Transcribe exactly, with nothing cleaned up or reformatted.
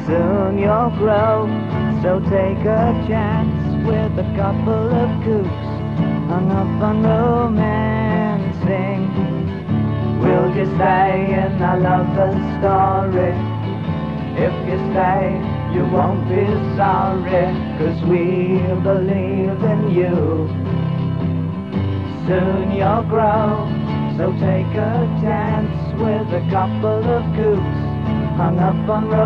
Soon you'll grow, so take a chance with a couple of kooks hung up on romancing. Will you stay in our lover's story? If you stay, you won't be sorry, 'cause we believe in you. Soon you'll grow, so take a chance with a couple of kooks hung up on romancing.